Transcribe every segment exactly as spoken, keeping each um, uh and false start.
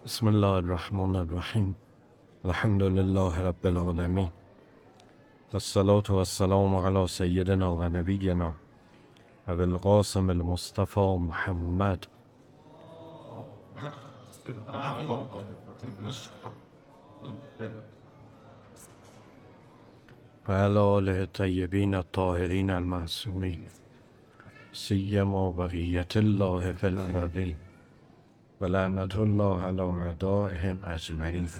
بسم الله الرحمن الرحیم. الحمد لله رب العالمین، والصلاة والسلام علی سیدنا و نبینا ابی القاسم المصطفى محمد و علی آله الطیبین الطاهرین المعصومین، سیما بقیة الله فی الارضین و لعنة الله علی اعدائهم اجمعین.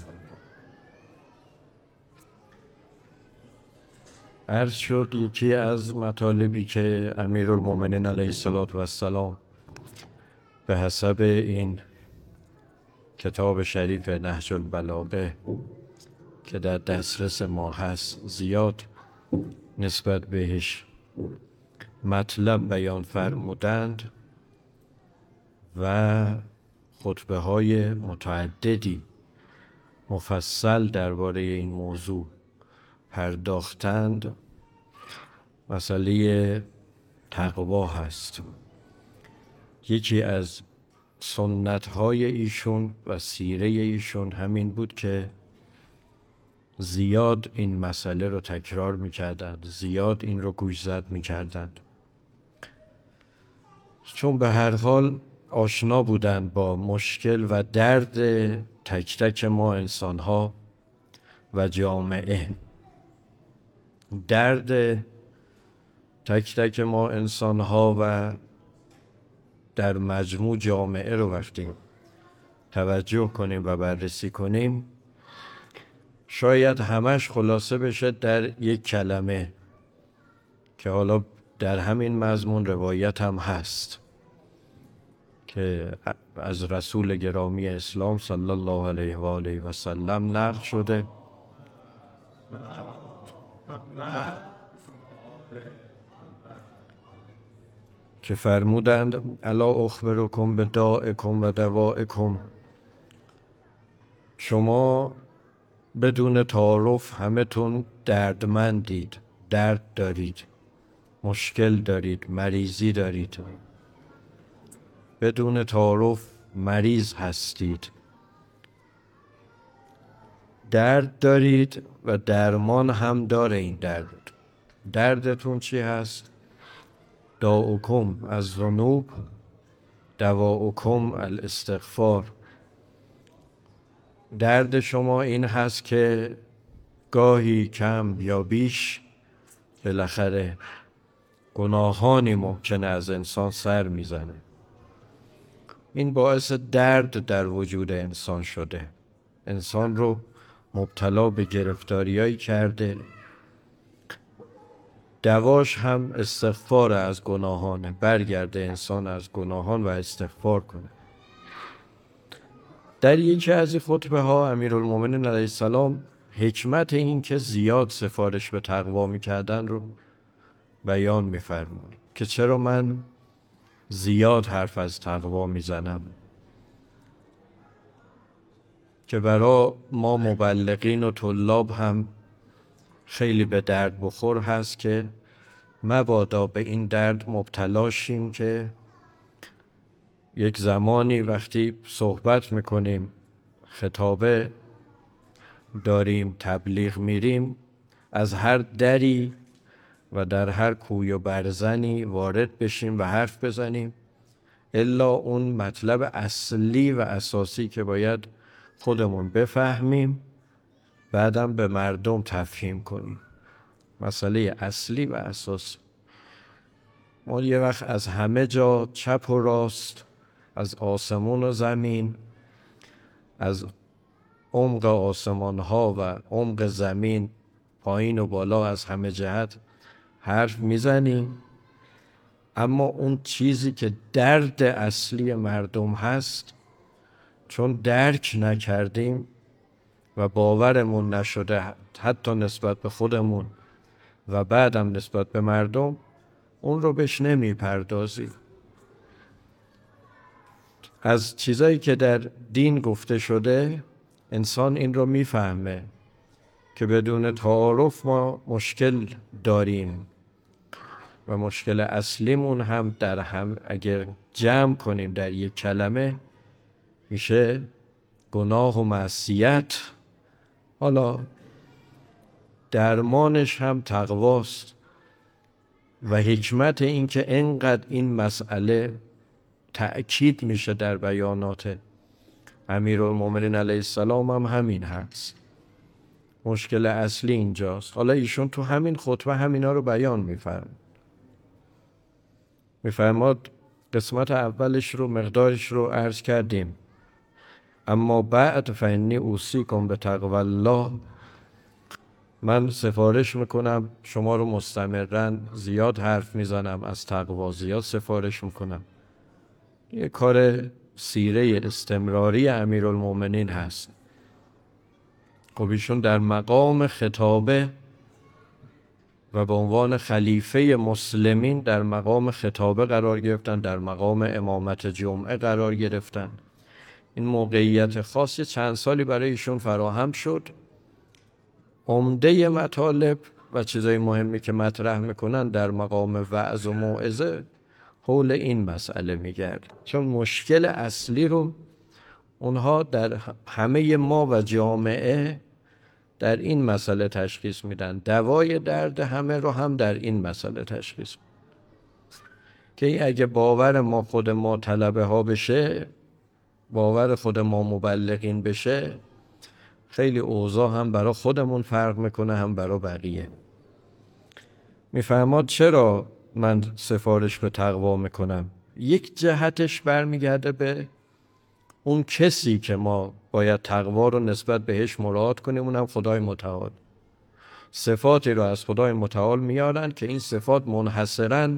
عرض شد یکی از مطالبی که امیرالمومنین علیه السلام به حسب این کتاب شریف نهج البلاغه که در دسترس ما هست زیاد نسبت بهش مطلب بیان فرمودند و خطبه های متعددی مفصل درباره این موضوع پرداختند. مسئله تقوا هست. یکی از سنت های ایشون و سیره ایشون همین بود که زیاد این مسئله رو تکرار میکردند، زیاد این رو گوشزد میکردند، چون به هر حال آشنا بودند با مشکل و درد تک تک ما انسان ها و جامعه. درد تک تک ما انسان ها و در مجموع جامعه رو وقتی توجه کنیم و بررسی کنیم شاید همش خلاصه بشه در یک کلمه که حالا در همین مضمون روایت هم هست که از رسول گرامی اسلام صلی الله علیه و آله و سلم نقل شده که فرمودند الا اخبرکم بداءکم و دوائکم، شما بدون تعارف همه تون دردمندید، درد دارید، مشکل دارید، مریضی دارید، بدون تعارف مریض هستید، درد دارید و درمان هم داره این درد. دردتون چی هست؟ داؤکم الذنوب دواؤکم الاستغفار. درد شما این هست که گاهی کم یا بیش بالاخره گناهانی ممکنه از انسان سر میزنه. این باعث درد در وجود انسان شده، انسان رو مبتلا به گرفتاریایی کرده. دواش هم استغفار از گناهانه، برگرده انسان از گناهان و استغفار کنه. در یکی از این خطبه ها امیرالمومنین علیه السلام حکمت این که زیاد سفارش به تقوا میکردن رو بیان میفرمود که چرا من زیاد حرف از تقوا میزنم، که برای ما مبلغین و طلاب هم خیلی به درد بخور هست که مبادا به این درد مبتلا شیم که یک زمانی وقتی صحبت میکنیم، خطابه داریم، تبلیغ میریم، از هر دری و در هر کوی و برزنی وارد بشیم و حرف بزنیم الا اون مطلب اصلی و اساسی که باید خودمون بفهمیم بعدم به مردم تفهیم کنیم. مسئله اصلی و اساسی. ما یه وقت از همه جا چپ و راست، از آسمون و زمین، از عمق آسمان ها و عمق زمین، پایین و بالا، از همه جهت حرف میزنیم، اما اون چیزی که درد اصلی مردم هست چون درک نکردیم و باورمون نشده حتی نسبت به خودمون و بعدم نسبت به مردم، اون رو بهش نمی پردازیم. از چیزایی که در دین گفته شده انسان این رو میفهمه که بدون تعارف ما مشکل داریم و مشکل اصلیمون هم در هم اگر جمع کنیم در یک کلمه میشه گناه و معصیت، حالا درمانش هم تقواست و حکمت این که انقدر این مسئله تأکید میشه در بیانات امیرالمومنین علیه السلام هم همین هست. مشکل اصلی اینجاست. حالا ایشون تو همین خطبه همینا رو بیان میفرماد. میفرماد قسمت اولش رو مقدارش رو عرض کردیم. اما بعد فانی اوصیکم بتقوی الله، من سفارش میکنم شما رو مستمرا زیاد حرف میزنم از تقوا، زیاد سفارش میکنم. یه کار سیره استمراری امیرالمومنین هست. خب ایشون در مقام خطابه و به عنوان خلیفه مسلمین در مقام خطابه قرار گرفتن، در مقام امامت جمعه قرار گرفتن. این موقعیت خاصی چند سالی برای ایشون فراهم شد. عمده مطالب و چیزای مهمی که مطرح میکنن در مقام وعظ و موعظه حول این مسئله میگرد، چون مشکل اصلی رو اونها در همه ما و جامعه در این مسئله تشخیص میدن. دوای درد همه رو هم در این مسئله تشخیص میدن که اگه باور ما خود ما طلبه ها بشه، باور خود ما مبلغین بشه، خیلی اوضاع هم برای خودمون فرق میکنه هم برای بقیه. میفرماد چرا من سفارش به تقوا میکنم؟ یک جهتش برمیگرده به اون کسی که ما باید تقوا رو نسبت بهش مراعات کنیم، اونم خدای متعال. صفاتی رو از خدای متعال میارن که این صفات منحصراً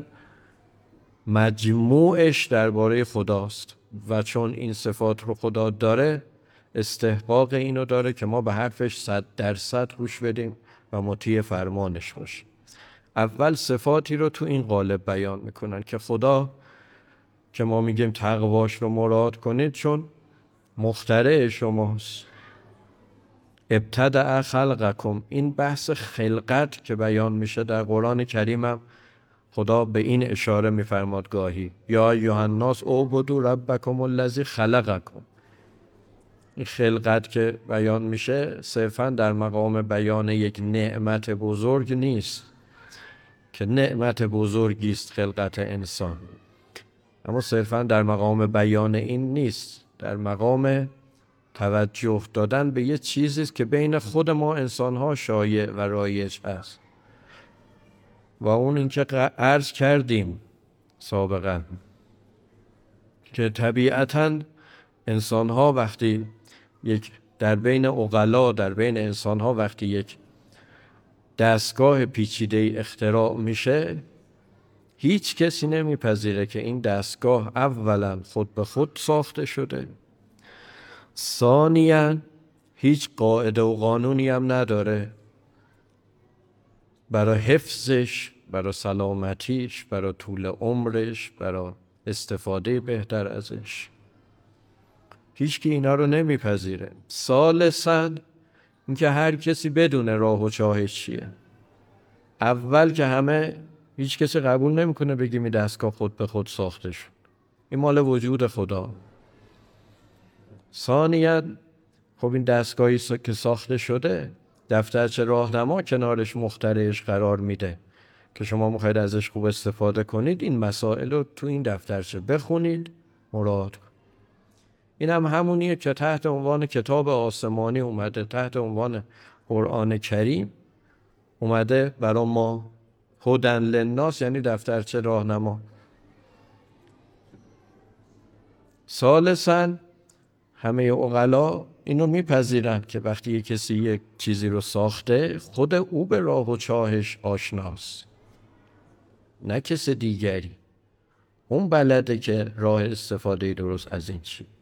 مجموعش درباره خداست و چون این صفات رو خدا داره، استحقاق اینو داره که ما به حرفش صد درصد گوش بدیم و مطیع فرمانش باشیم. اول صفاتی رو تو این قالب بیان میکنن که خدا که ما میگیم تقواش رو مراعات کنید چون مخترع شماست. ابتدع خلقکم، این بحث خلقت که بیان میشه در قرآن کریم هم خدا به این اشاره میفرماد گاهی، یا ایها الناس اعبدوا ربکم الذی خلقکم. این خلقت که بیان میشه صرفا در مقام بیان یک نعمت بزرگ نیست که نعمت بزرگی است خلقت انسان، اما صرفا در مقام بیان این نیست، در مقام توجه دادن به یه چیزی است که بین خود ما انسان‌ها شایع و رایج است و اون اینکه عرض کردیم سابقا که طبیعتاً انسان‌ها وقتی یک در بین عقلا، در بین انسان‌ها وقتی یک دستگاه پیچیده اختراع میشه، هیچ کسی نمیپذیره که این دستگاه اولا خود به خود ساخته شده، ثانیاً هیچ قاعده و قانونی هم نداره برای حفظش، برای سلامتیش، برای طول عمرش، برای استفاده بهتر ازش. هیچ کی اینا رو نمیپذیره. ثالثاً اینکه هر کسی بدونه راه و چاهش چیه. اول که همه هیچ کسی قبول نمیکنه بگیم این دستگاه خود به خود ساخته شد، این مال وجود خدا. ثانیاً خب این دستگاهی که ساخته شده دفترچه راهنما کنارش مخترعش قرار میده که شما میخواید ازش خوب استفاده کنید، این مسائل رو تو این دفترچه بخونید، مراعات کنید. این هم همونیه که تحت عنوان کتاب آسمانی اومده، تحت عنوان قرآن کریم اومده برای ما هدی للناس، یعنی دفترچه راهنما. ثالثاً همه عقلا اینو میپذیرند که وقتی یک کسی یک چیزی رو ساخته خود او به راه و چاهش آشناست، نه کس دیگری. اون بلده که راه استفاده درست از این چی.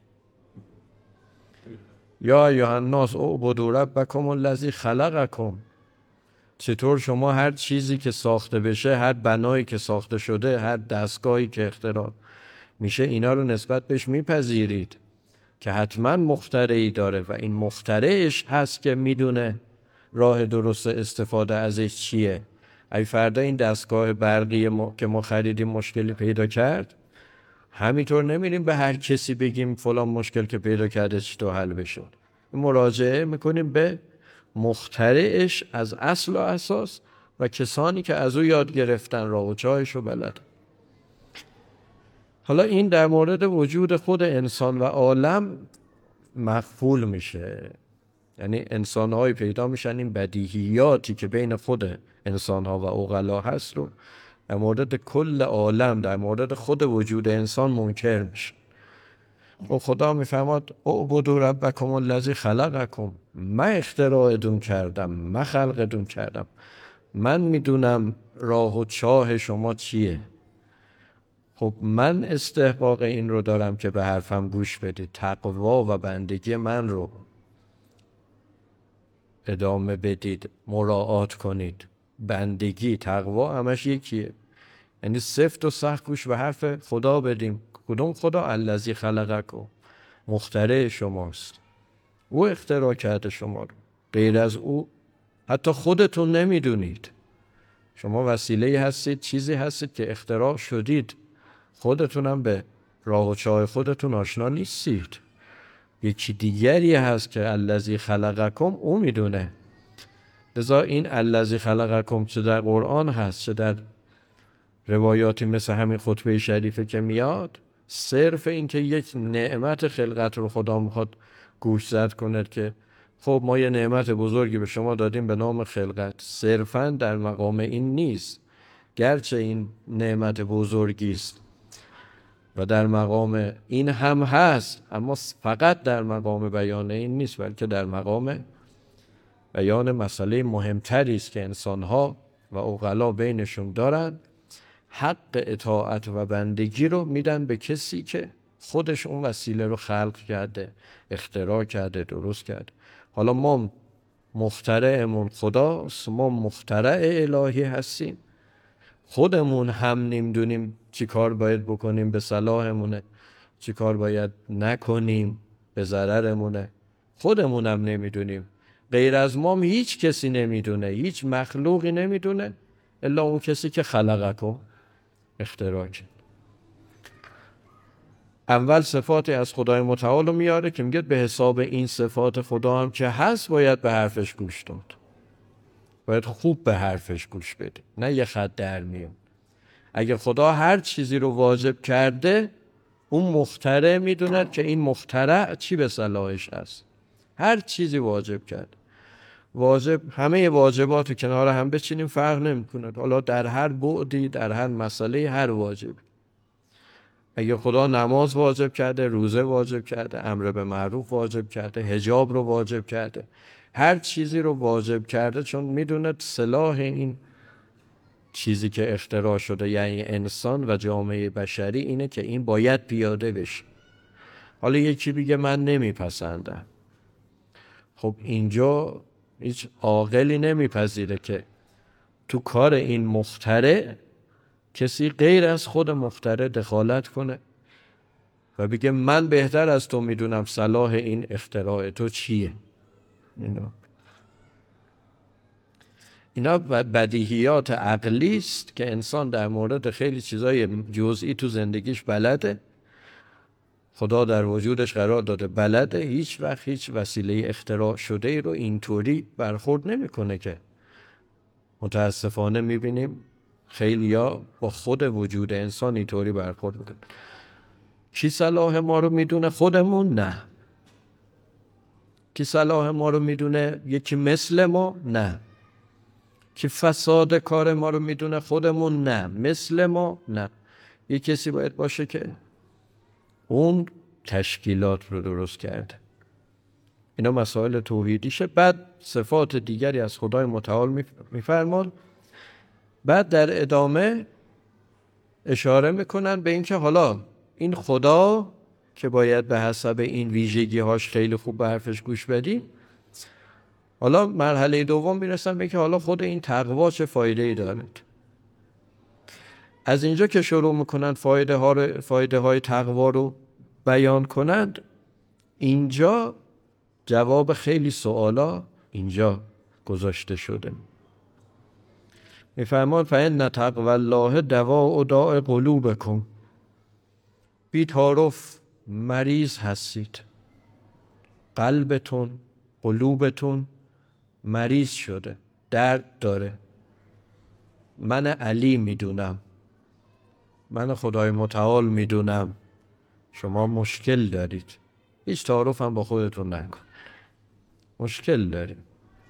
یا ایها الناس اعبدوا ربکم الذی خلقکم. چطور شما هر چیزی که ساخته بشه، هر بنایی که ساخته شده، هر دستگاهی که اختراع میشه، اینا رو نسبت بهش میپذیرید که حتما مخترعی داره و این مخترعش هست که میدونه راه درست استفاده ازش چیه. اگه فردا این دستگاه برقی ما که ما خریدیم مشکلی پیدا کرد، همینطور نمیریم به هر کسی بگیم فلان مشکل که پیدا کرده چی تو حل بشه. مراجعه میکنیم به مخترعش از اصل و اساس و کسانی که از او یاد گرفتن راه و چاهش رو بلد. حالا این در مورد وجود خود انسان و عالم مفعول میشه، یعنی انسان‌های پیدا میشن این بدیهیاتی که بین خود انسان‌ها و عقلا هست رو در مورد کل عالم، در مورد خود وجود انسان منکر میشه. و خدا میفرماد اعبدوا ربکم الذی خلقکم، من اختراعتون کردم، من خلقتون کردم، من میدونم راه و چاه شما چیه. خب من استحقاق این رو دارم که به حرفم گوش بدید، تقوا و بندگی من رو ادامه بدید، مراعات کنید. بندگی، تقوا همش یکیه، یعنی سفت و سخت گوش به حرف خدا بدیم. کدوم خدا؟ الذی خلقکم، مخترع شماست، او اختراع کرده شما رو، غیر از او حتی خودتون نمیدونید. شما وسیله هستید، چیزی هستید که اختراع شدید، خودتونم به راه و چاه خودتون آشنا نیستید. یکی دیگری هست که الذی خلقکم، او میدونه. لذا این الذی خلقکم چه در قرآن هست چه در روایاتی مثل همین خطبه شریفه که میاد، صرف این که یک نعمت خلقت رو خدا میخواد گوشزد کنه که خب ما یه نعمت بزرگی به شما دادیم به نام خلقت، صرفاً در مقام این نیست، گرچه این نعمت بزرگی است و در مقام این هم هست، اما فقط در مقام بیان این نیست، بلکه در مقام بیان مسئله مهمتری است که انسان‌ها و عقلا بینشون دارن. حق اطاعت و بندگی رو میدن به کسی که خودش اون وسیله رو خلق کرده، اختراع کرده، درست کرده. حالا ما مخترعمون خداست، ما مخترع الهی هستیم، خودمون هم نمیدونیم چی کار باید بکنیم به صلاحمونه، چی کار باید نکنیم به ضررمونه، خودمون هم نمیدونیم. غیر از ما هیچ کسی نمیدونه، هیچ مخلوقی نمیدونه الا اون کسی که خلقکم، اختراع کرد. اول صفاتی از خدای متعال رو میاره که میگه به حساب این صفات خدا هم که هست باید به حرفش گوش داد، باید خوب به حرفش گوش بده، نه یه خط در میون. اگه خدا هر چیزی رو واجب کرده، اون مخترع میدونه که این مخترع چی به صلاحش هست. هر چیزی واجب کرد، واجب، همه واجبات رو کنار هم بچینیم فرق نمیکنه، حالا در هر بعدی، در هر مسئله، هر واجب. اگه خدا نماز واجب کرده، روزه واجب کرده، امر به معروف واجب کرده، حجاب رو واجب کرده، هر چیزی رو واجب کرده، چون میدونه صلاح این چیزی که اختراع شده یعنی انسان و جامعه بشری اینه که این باید پیاده بشه. حالا یکی بگه من نمیپسندم، خب اینجا هیچ عاقلی نمیپذیره که تو کار این مخترع کسی غیر از خود مخترع دخالت کنه و بگه من بهتر از تو میدونم صلاح این اختراع تو چیه. اینا اینا بدیهیات عقلی است که انسان در مورد خیلی چیزای جزئی تو زندگیش بلده، خدا در وجودش قرار داده بلده، هیچ وقت هیچ وسیله اختراع شده ای رو اینطوری برخورد نمیکنه که متاسفانه میبینیم خیلیا با خود وجود انسان اینطوری برخورد میکنه. کی صلاح ما رو میدونه؟ خودمون؟ نه. کی صلاح ما رو میدونه؟ یکی مثل ما؟ نه. کی فساد کار ما رو میدونه؟ خودمون؟ نه. مثل ما؟ نه. یک کسی باید باشه که اون تشکیلات رو درست کرده. اینا مسائل توحیدیشه. بعد صفات دیگری از خدای متعال میفرمان. بعد در ادامه اشاره میکنن به اینکه حالا این خدا که باید به حسب این ویژگی هاش خیلی خوب به حرفش گوش بدیم، حالا مرحله دوم میرسن به اینکه حالا خود این تقوا چه فایده ای دارد. از اینجا که شروع میکنن فایده ها رو، فایده های تقوا رو بیان کنند، اینجا جواب خیلی سوالا اینجا گذاشته شده. میفرمان فإن تقوی الله دواء داء قلوبکم، بی تعارف مریض هستید، قلبتون قلوبتون مریض شده، درد داره. من علی میدونم، من خدای متعال میدونم شما مشکل دارید. هیچ تعارف هم با خودتون نکن، مشکل دارید،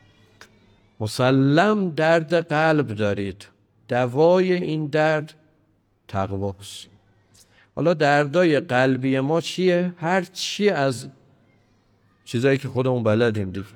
مسلم درد قلب دارید. دوای این درد تقواست. حالا دردای قلبی ما چیه؟ هر چی از چیزایی که خودمون بلدیم دیگه.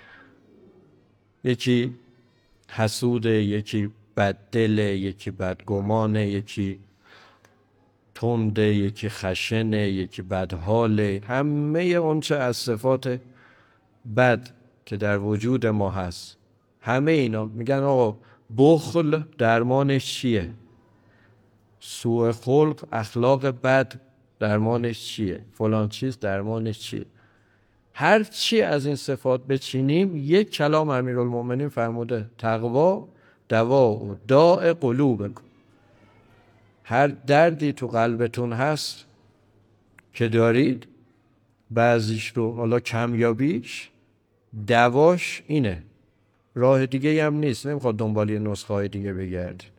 یکی حسوده، یکی بددله، یکی بدگمانه، یکی تنده، یکی خشنه، یکی بدحاله. همه اون چه از صفات بد که در وجود ما هست، همه اینا میگن آقا بخل درمانش چیه؟ سوء خلق، اخلاق بد درمانش چیه؟ فلان چیز درمانش چیه؟ هر چی از این صفات بچینیم، یک کلام امیرالمومنین فرموده تقوا دوا و داء قلوبکم. هر دردی تو قلبتون هست که دارید، بعضیش رو حالا کم یا بیش، دواش اینه، راه دیگه هم نیست. نمیخواد دنبال یه نسخه های دیگه بگردید.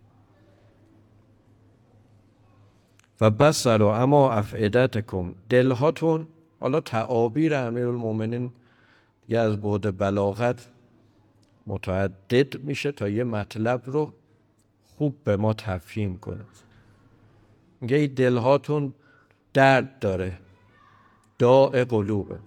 و بصر اما افئدتکم، دلهاتون. حالا تعابیر امیرالمومنین یه از بعد بلاغت متعدد میشه تا یه مطلب رو خوب به ما تفهیم کنه. میگه دلهاتون درد داره، داء قلوبه.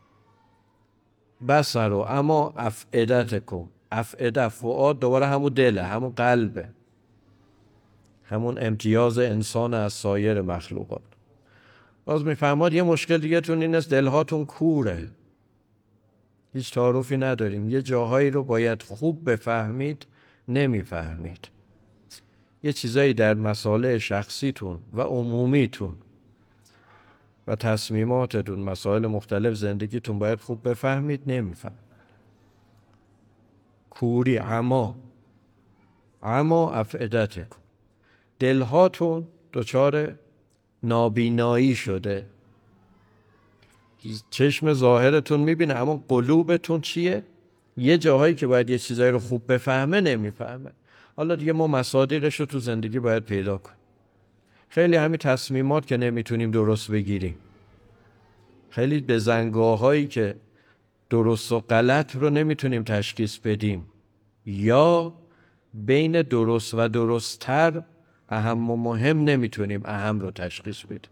بصر اما افئدتکم، افئده فؤاد دوباره همون دله، همون قلبه، همون امتیاز انسان از سایر مخلوقات. باز میفهماد یه مشکل دیگه تون این است، دلهاتون کوره، هیچ تعارفی نداریم. یه جاهایی رو باید خوب بفهمید، نمیفهمید. یه چیزایی در مسائل شخصیتون و عمومیتون و تصمیماتتون، مسائل مختلف زندگیتون باید خوب بفهمید، نمیفهمید. کوری، عما عما افئدتکم، دلهاتون دچار نابینایی شده. چشم ظاهرتون میبینه اما قلوبتون چیه؟ یه جاهایی که باید یه چیزایی رو خوب بفهمه نمیفهمه. حالا دیگه ما مصادیقش رو تو زندگی باید پیدا کنیم. خیلی همین تصمیمات که نمیتونیم درست بگیریم، خیلی بزنگاهایی که درست و غلط رو نمیتونیم تشخیص بدیم، یا بین درست و درست‌تر اهم و مهم نمیتونیم اهم رو تشخیص بدیم.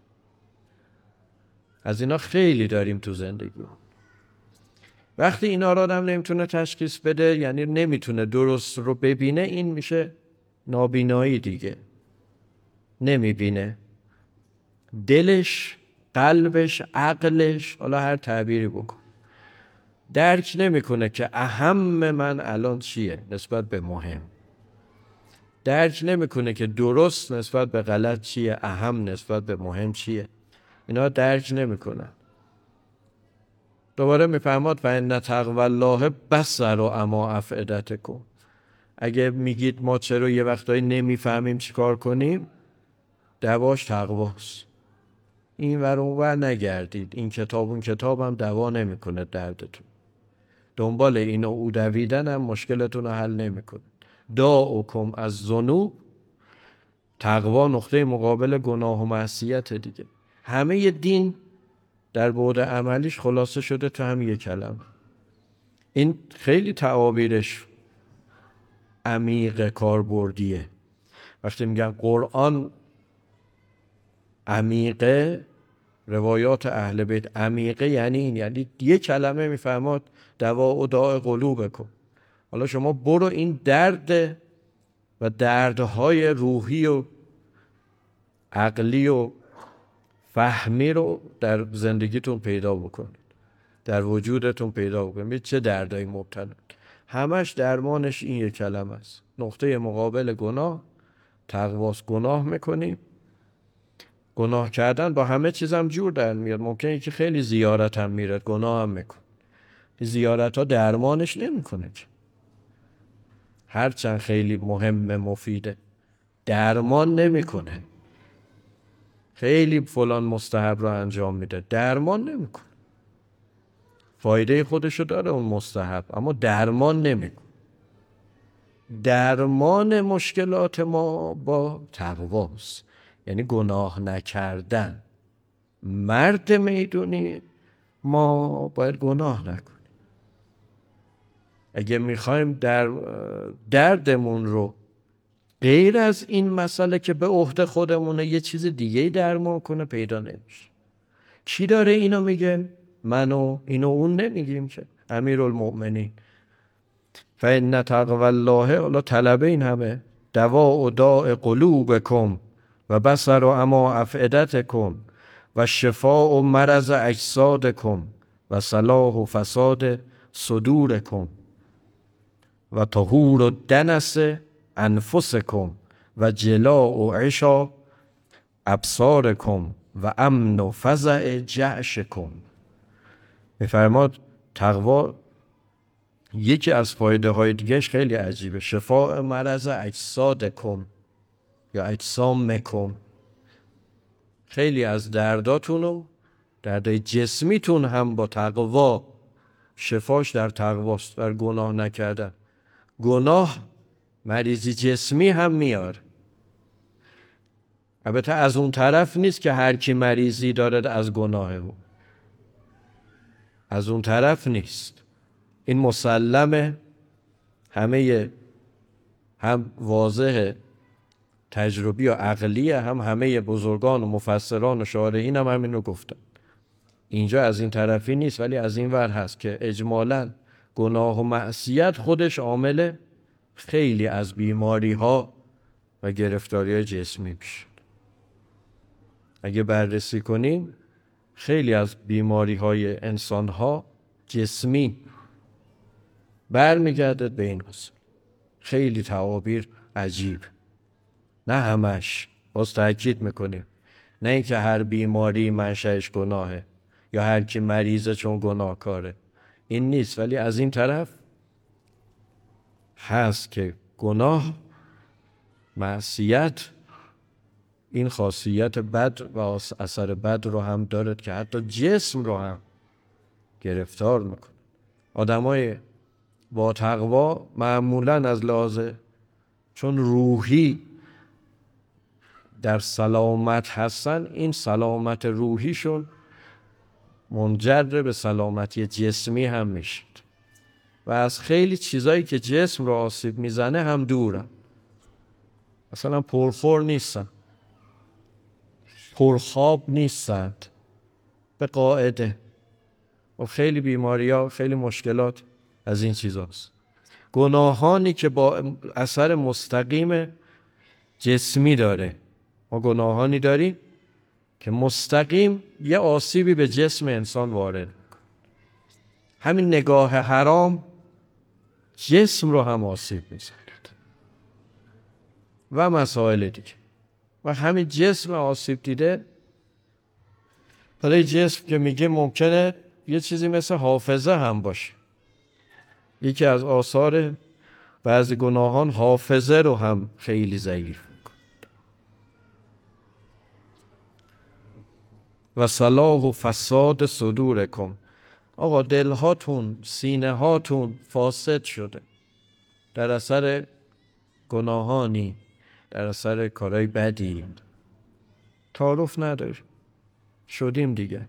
از اینا خیلی داریم تو زندگی. وقتی اینا رو آدم نمیتونه تشخیص بده، یعنی نمیتونه درست رو ببینه، این میشه نابینایی دیگه. نمیبینه، دلش، قلبش، عقلش، حالا هر تعبیری بکن، درک نمیکنه که اهم من الان چیه نسبت به مهم. درک نمیکنه که درست نسبت به غلط چیه، اهم نسبت به مهم چیه. اینا درک نمیکنن. دوباره میفهماد فإن تقوی الله بصر اما افئدتکم. اگه میگید ما چرا یه وقتایی نمیفهمیم چیکار کنیم، دواش تقواست. این ور اون ور نگردید، این کتاب اون کتاب هم دوا نمیکنه دردتون. دنبال این و او دویدن هم مشکلتون رو حل نمیکنه. داؤکم از ذنوب، تقوا نقطه مقابل گناه و معصیت دیگه. همه ی دین در بعد عملیش خلاصه شده تو هم یک کلمه. این خیلی تعابیرش عمیق کاربردیه. وقتی میگن قرآن عمیقه، روایات اهل بیت عمیقه، یعنی این، یعنی یک کلمه میفهماد دوا و داء قلوبکم. حالا شما برو این درد و دردهای روحی و عقلی و فهمی رو در زندگیتون پیدا بکنید، در وجودتون پیدا بکنید. چه دردایی مبتلا، همش درمانش این یک کلمه است. نقطه مقابل گناه تقواست. گناه میکنیم، گناه کردن با همه چیزم جور در میاد. ممکنه که خیلی زیارت هم میرد، گناه هم میکن. زیارت ها درمانش نمیکنه، هرچند خیلی مهم مفیده، درمان نمیکنه. خیلی فلان مستحب رو انجام میده، درمان نمیکنه. فایده خودشو داره اون مستحب، اما درمان نمیکنه. درمان مشکلات ما با تقواست، یعنی گناه نکردن. مرد میدونی ما باید گناه نکنیم. اگه میخوایم در دردمون رو غیر از این مسئله که به عهده خودمونه یه چیز دیگه درمان کنه پیدا نمیشه. کی داره اینو میگه؟ من و اینو اون نمیگیم که. امیرالمؤمنین فإن تقوی الله، حالا طلبه این همه، دواء داء قلوبکم و بصر و اما افئدتکم و شفاء مرض اجسادکم و صلاح و فساد صدورکم و طهور الدنس انفسکم و جلاء و عشا ابصارکم و امن و فزع جعشکم. میفرماد تقوا یکی از فایده های دیگهش خیلی عجیبه، شفاء مرض اجسادکم یا اجسامکم. خیلی از درداتون و دردای جسمیتون هم با تقوا شفاش در تقواست، در گناه نکردن. گناه مریضی جسمی هم میاره. البته از اون طرف نیست که هر کی مریضی داره از گناه او، از اون طرف نیست. این مسلمه، همه هم واضح تجربی و عقلیه، هم همه بزرگان و مفسران و شارحین هم همین رو گفتن. اینجا از این طرفی نیست، ولی از این ور هست که اجمالاً گناه و معصیت خودش عامل خیلی از بیماری ها و گرفتاری های جسمی میشه. اگه بررسی کنیم خیلی از بیماری های انسان ها جسمی برمیگرده به این مسئله. خیلی تعابیر عجیب، نه همش، باز تأکید میکنیم، نه اینکه هر بیماری منشأش گناهه یا هر کی مریضه چون گناهکاره، این نیست. ولی از این طرف هست که گناه، معصیت این خاصیت بد و اثر بد رو هم دارد که حتی جسم رو هم گرفتار میکنه. آدمای با تقوا معمولاً از لحاظ چون روحی در سلامت هستن، این سلامت روحیشون منجر به سلامتی جسمی هم میشه و از خیلی چیزایی که جسم رو آسیب میزنه هم دورن. مثلا پرخور نیستن، پرخواب نیستند به قاعده، و خیلی بیماری ها، خیلی مشکلات از این چیزاست. گناهانی که با اثر مستقیم جسمی داره. ما گناهانی داریم که مستقیم یه آسیبی به جسم انسان وارد میکنه. همین نگاه حرام جسم رو هم آسیب میزند و مسائل دیگه. و همین جسم آسیب دیده، برای جسم که میگه ممکنه یه چیزی مثل حافظه هم باشه. یکی از آثار بعضی گناهان حافظه رو هم خیلی ضعیف میکنه. و صلاح و فساد صدورکم. آقا دلهاتون، سینه هاتون فاسد شده در اثر گناهانی، در اثر کارهای بدی. تعارف نداره، شدیم دیگه.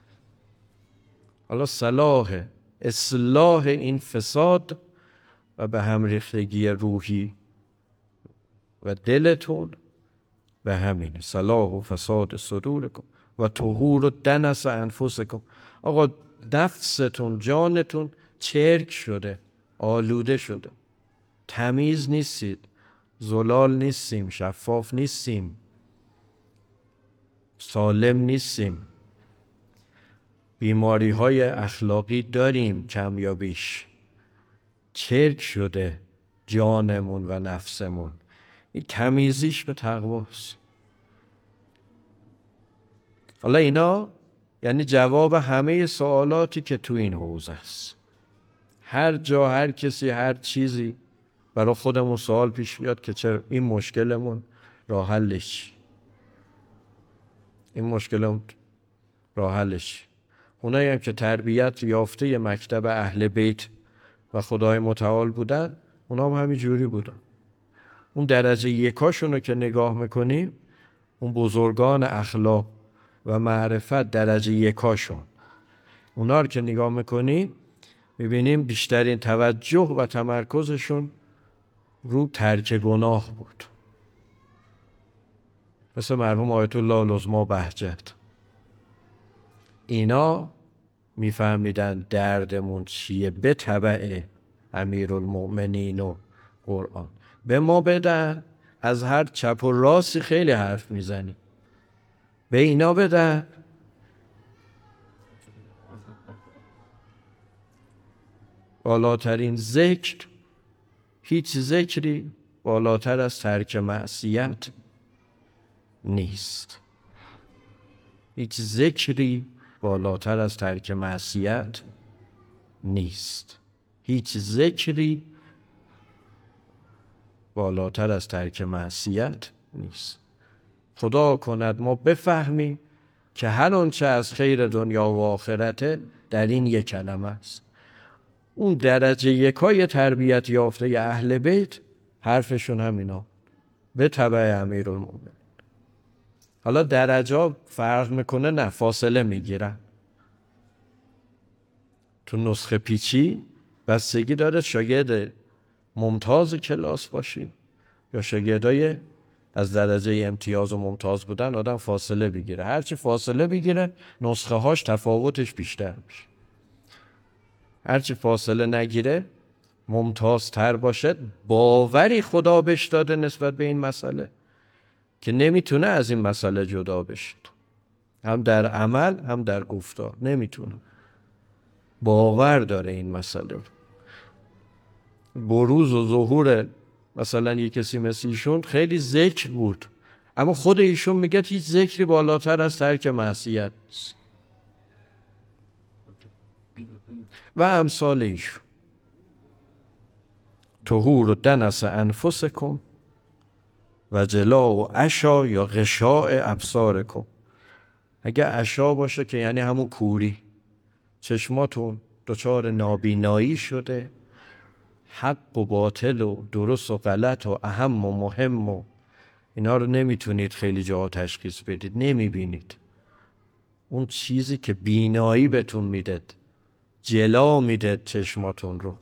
حالا صلاح، اصلاح این فساد و به هم ریختگی روحی و دلتون به همین صلاح و فساد صدورکم و طهور و دنس انفسکم. آقا نفستون، جانتون چرک شده، آلوده شده، تمیز نیستید، زلال نیستیم، شفاف نیستیم، سالم نیستیم، بیماری های اخلاقی داریم کم یا بیش، چرک شده جانمون و نفسمون. این تمیزیش به تقواست. حالا اینا یعنی جواب همه سوالاتی که تو این حوزه است. هر جا هر کسی هر چیزی برای خودمون سوال پیش بیاد که چرا این مشکلمون راه حلش. این مشکل راه حلش. اونایی هم که تربیت یافته مکتب اهل بیت و خدای متعال بودن، اونا هم همین جوری بودن. اون درجه یکاشونو که نگاه میکنیم، اون بزرگان اخلاق و معرفت درجه یکاشون، اونا رو که نگاه میکنیم میبینیم بیشترین توجه و تمرکزشون رو ترک گناه بود. مثل مرحوم آیت الله لزما بهجت. اینا میفهمیدن دردمون چیه به تبع امیرالمؤمنین و قرآن. به ما بدن، از هر چپ و راستی خیلی حرف میزنیم، به اینا بدن بالاترین ذکر. هیچ ذکری بالاتر از ترک معصیت نیست. هیچ ذکری بالاتر از ترک معصیت نیست. هیچ ذکری بالاتر از ترک معصیت نیست. خدا کند ما بفهمیم که هر آنچه از خیر دنیا و آخرته در این یک کلمه است. اون درجه یکای تربیت یافته اهل بیت حرفشون همینا، به تبع امیرالمومنین. حالا درجه فرق میکنه؟ نه، فاصله میگیرن. تو نسخه پیچی بستگی داره شاگرد ممتاز کلاس باشی یا شاگردای از درجه امتیاز و ممتاز بودن آدم فاصله بگیره. هرچی فاصله بگیره نسخه هاش تفاوتش بیشتر میشه. هرچی فاصله نگیره ممتازتر باشه، باوری خدا بهش داده نسبت به این مسئله که نمیتونه از این مسئله جدا بشه، هم در عمل هم در گفتار نمیتونه. باور داره این مسئله. بروز و ظهور مثلا یک کسی مثل ایشون خیلی ذکر بود، اما خود ایشون میگه هیچ ذکری بالاتر از ترک معصیت نیست. و امثال ایشون. طهور دنس انفسکم و جلا و عشا یا غشاء ابصارکم. اگه عشا باشه که یعنی همون کوری، چشماتون دچار نابینایی شده، حق و باطل و درست و غلط و اهم و مهم و اینا رو نمیتونید خیلی جاها تشخیص بدید، نمیبینید. اون چیزی که بینایی بهتون میده، جلا میده چشماتون رو.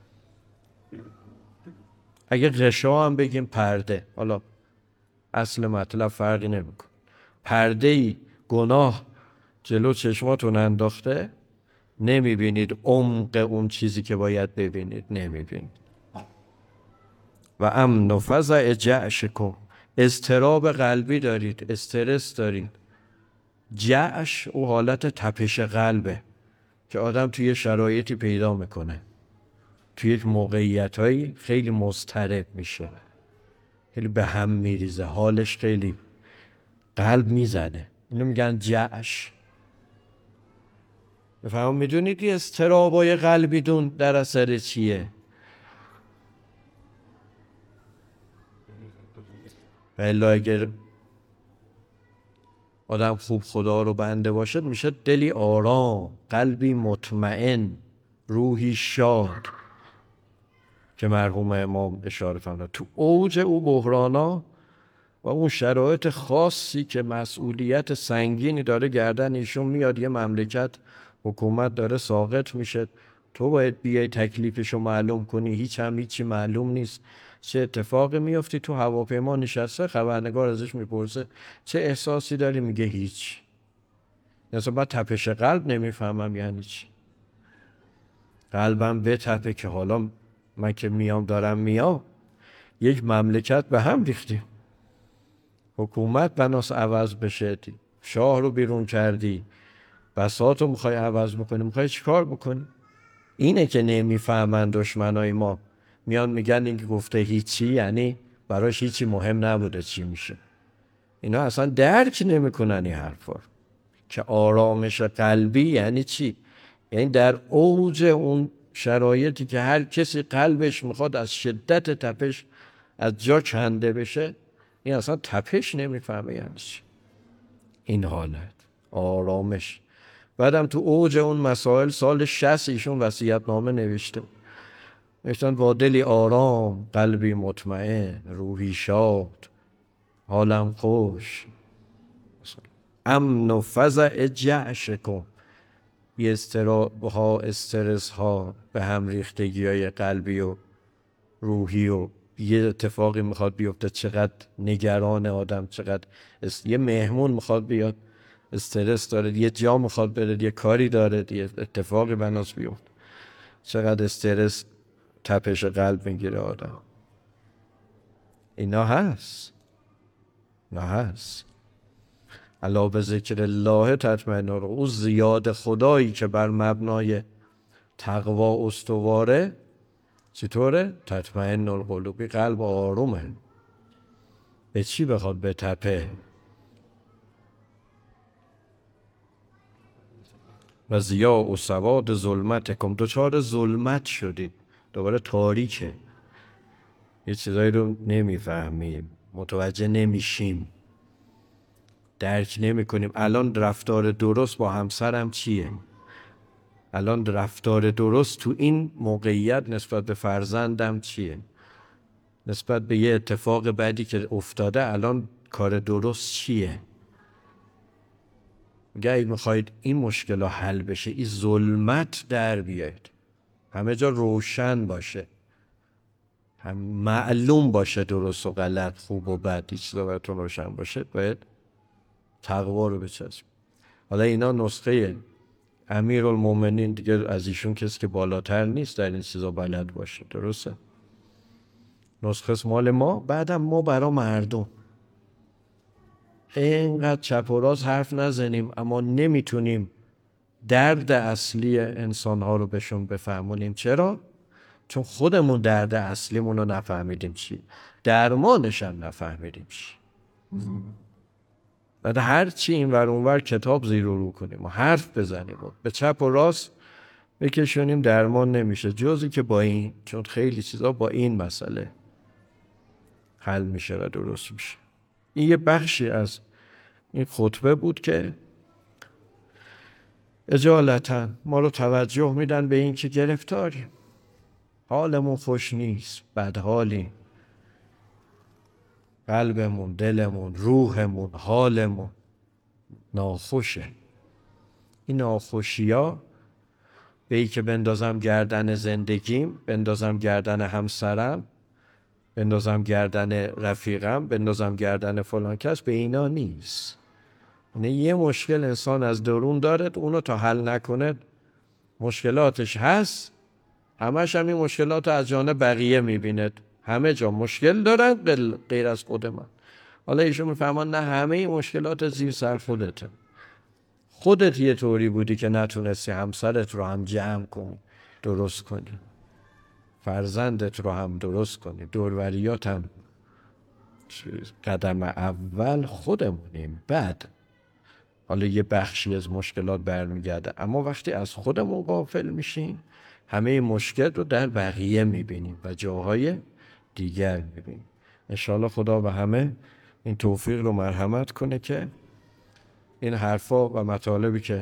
اگه غشا هم بگیم پرده، حالا اصل مطلب فرقی نمیکن، پرده ای گناه جلو چشماتون انداخته، نمیبینید عمق اون چیزی که باید ببینید، نمیبینید. و امن و فزع جعشکم، اضطراب قلبی دارید، استرس دارید. جعش او حالت تپش قلبه که آدم توی شرایطی پیدا میکنه، توی یک موقعیتایی خیلی مضطرب میشه، خیلی به هم میریزه، حالش خیلی قلب میزنه. اینو میگن جعش. بفهم میدونید یه اضطرابای قلبی دون در اثر چیه؟ و الا اگر آدم خوب خدا رو بنده باشد میشه دلی آرام، قلبی مطمئن، روحی شاد، که مرحوم امام اشاره فرمودن تو اوج او بحرانا و اون شرایط خاصی که مسئولیت سنگینی داره گردن ایشون میاد، یه مملکت حکومت داره ساقط میشه، تو باید بیای تکلیفشو معلوم کنی، هیچ هم هیچی معلوم نیست، چه اتفاقی میفتی. تو هواپیما نشسته، خبرنگار ازش میپرسه چه احساسی داری، میگه هیچ. مثلا بعد تپش قلب نمیفهمم یعنی چی. قلبم به تپه که حالا من که میام دارم میام، یک مملکت به هم ریختیم، حکومت بناس عوض بشه، شاه رو بیرون کردی، بساط رو میخوای عوض بکنی، میخوای چی کار بکنی؟ اینه که نمیفهمن دشمنای ما، میان میگن این که گفته هیچی یعنی براش هیچی مهم نبوده چی میشه. اینا اصلا درک نمیکنن این حرفا که آرامش قلبی یعنی چی. یعنی در اوج اون شرایطی که هر کسی قلبش میخواد از شدت تپش از جا کنده بشه، این اصلا تپش نمیفهمه یعنی چی. این حالت آرامش. بعدم تو اوج اون مسائل سال شصت ایشون وصیت‌نامه نوشته، نوشتن با دلی آرام، قلبی مطمئن، روحی شاد، حالم خوش، امن و فزع جعش کن، بی استراب ها استرس ها به هم ریختگی های قلبی و روحی و یه اتفاقی میخواد بیفته چقدر نگران آدم، چقدر است... یه مهمون میخواد بیاد استرس داره، یه جا میخواد بره، یه کاری داره، یه اتفاقی بناس بیفته، چقدر استرس تپش قلب میگیره آدم. اینا هست، اینا هست. الا به ذکر الله تطمئن القلوب. او زیاد خدایی که بر مبنای تقوا استواره چطوره؟ تطمئن القلوب، قلب آرومه. به چی بخواد بتپه؟ و ضیاء و سواد ظلمتکم، دوچار ظلمت شدید، دوباره تاریکه، یه چیزایی رو نمیفهمیم، متوجه نمیشیم، درک نمی کنیم. الان رفتار درست با همسرم چیه؟ الان رفتار درست تو این موقعیت نسبت به فرزندم چیه؟ نسبت به یه اتفاق بعدی که افتاده الان کار درست چیه؟ میگه اگه میخواید این مشکل حل بشه، این ظلمت در بیاید، همه جا روشن باشه، هم معلوم باشه درست و غلط، خوب و بد، هیچ چیزا براتون روشن باشه، باید تقوا رو بچسبید. حالا اینا نسخه امیرالمومنین دیگه، از ایشون کسی که بالاتر نیست در این چیزا بلد باشه، درسته؟ نسخه مال ما. بعدم ما برا مردم اینقدر چپ و راست حرف نزنیم، اما نمیتونیم درد اصلی انسانها رو بهشون بفهمونیم. چرا؟ چون خودمون درد اصلیمون رو نفهمیدیم چی، درمانش هم نفهمیدیم چی. بعد هر چی این ور اون ور کتاب زیر و رو کنیم و حرف بزنیم و به چپ و راست بکشونیم، درمان نمیشه، جزی که با این، چون خیلی چیزا با این مسئله حل میشه و درست میشه. این یه بخشی از این خطبه بود که اجالتا ما رو توجه میدن به این که گرفتاریم، حالمون خوش نیست، بدحالیم، قلبمون، دلمون، روحمون، حالمون ناخوشه. این ناخوشی ها به ای که بندازم گردن زندگیم، بندازم گردن همسرم، بندازم گردن رفیقم، بندازم گردن فلان کس، به اینا نیست. یعنی یه مشکل انسان از درون داره، اونو تا حل نکنه مشکلاتش هست، همش هم این مشکلات رو از جانب بقیه میبینه، همه جا مشکل دارن غیر از خود من. حالا ایشون میفهمان نه، همه این mشکلات زیر سر خودته، خودت یه طوری بودی که نتونستی همسرت رو هم جمع کنی، درست کنی، فرزندت رو هم درست کنی، دوروریات هم. قدم اول خودمونیم، بعد حالا یه بخشی از مشکلات برمیگرده، اما وقتی از خودمون غافل میشیم همه مشکل رو در بقیه میبینیم و جاهای دیگر میبینیم. انشاءالله خدا به همه این توفیق رو مرحمت کنه که این حرفا و مطالبی که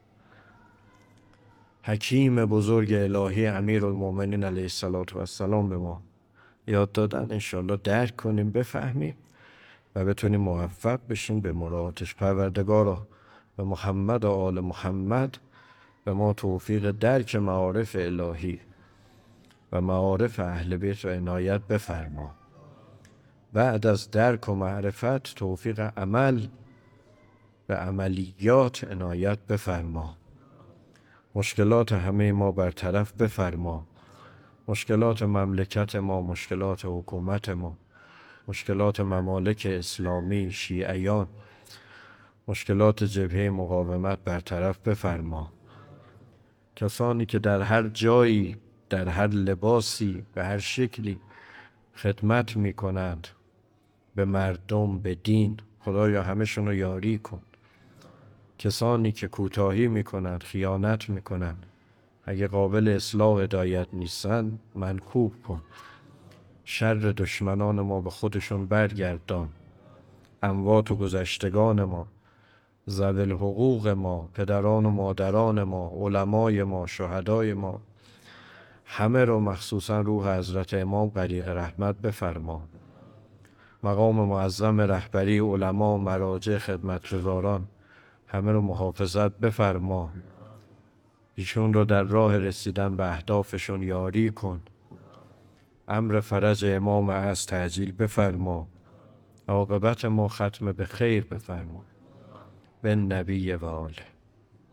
حکیم بزرگ الهی امیرالمومنین علیه السلام به ما یاد دادن انشاءالله درک کنیم، بفهمیم و بتونیم موفق بشیم به مرادش. پروردگارا به محمد و آل محمد به ما توفیق درک معارف الهی و معارف اهل بیت و عنایت بفرما. بعد از درک و معرفت توفیق عمل به عملیات عنایت بفرما. مشکلات همه ما برطرف بفرما، مشکلات مملکت ما، مشکلات حکومت ما، مشکلات ممالک اسلامی، شیعیان، مشکلات جبهه مقاومت برطرف بفرما. کسانی که در هر جایی، در هر لباسی، به هر شکلی خدمت می کنند به مردم، به دین، خدایا همشون رو یاری کن. کسانی که کوتاهی می کنند، خیانت می کنند، اگه قابل اصلاح هدایت نیستن منکوب کن. شر دشمنان ما به خودشون برگردان. اموات و گذشتگان ما ذوی الحقوق ما، پدران و مادران ما، علمای ما، شهدای ما، همه رو مخصوصا روح حضرت امام غریق رحمت بفرما. مقام معظم رهبری علما، مراجع، خدمتگزاران، همه رو محافظت بفرما. ایشون رو در راه رسیدن به اهدافشون یاری کن. امر فرج امام از تعجیل بفرما. عاقبت ما ختم به خیر بفرما. به نبی و آله.